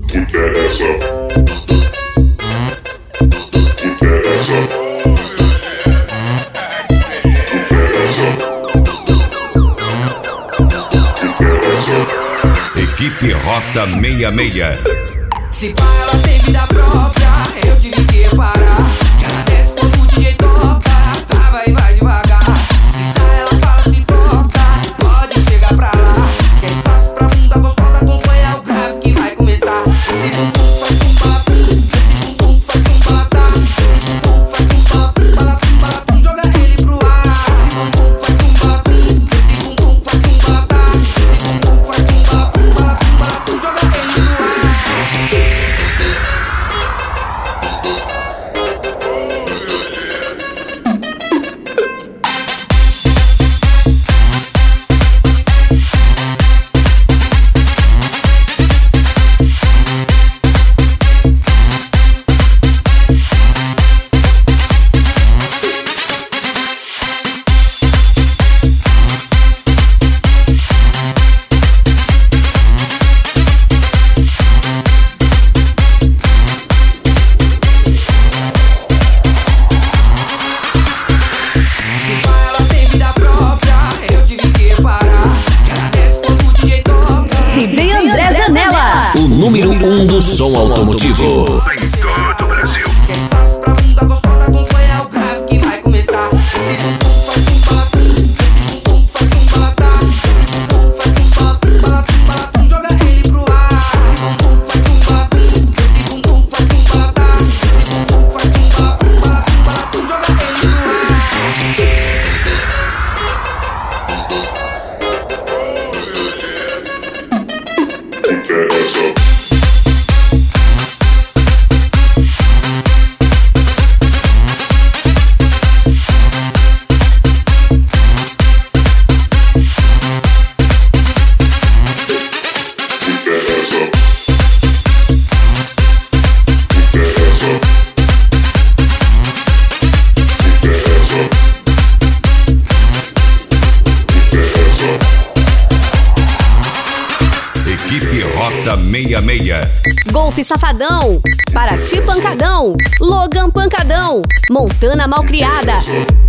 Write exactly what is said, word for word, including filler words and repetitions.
Equipe Rota sessenta e seis. Se pá, ela tem vida própria, eu tive que reparar que ela desce quando o D J toca, trava e vai devagar. Se sai, ela fala, se toca, pode chegar pra lá. Tem espaço pra bunda gostosa, acompanha o grave que vai começar. Esse bumbum faz um balapum, esse bumbum faz um balatá, esse bumbum faz um balapum, balapum, balapum, joga ele pro ar. Esse bumbum faz um balapum, esse bumbum faz um balatá, esse bumbum faz um balapum, balapum, balapum, joga ele pro ar. O número um do som automotivo em todo o Brasil. Tem espaço pra bunda gostosa, acompanha o grave que vai começar. Esse bumbum faz um balapum, esse bumbum faz um balatá, esse bumbum faz um balapum, balapum, balapum, joga ele pro ar. Esse bumbum faz um balapum, esse bumbum faz um balatá, esse bumbum faz um balapum, balapum, balapum, joga ele pro ar. Equipe Rota sessenta e seis. Golf Safadão, Paraty Pancadão, Logan Pancadão, Montana Malcriada.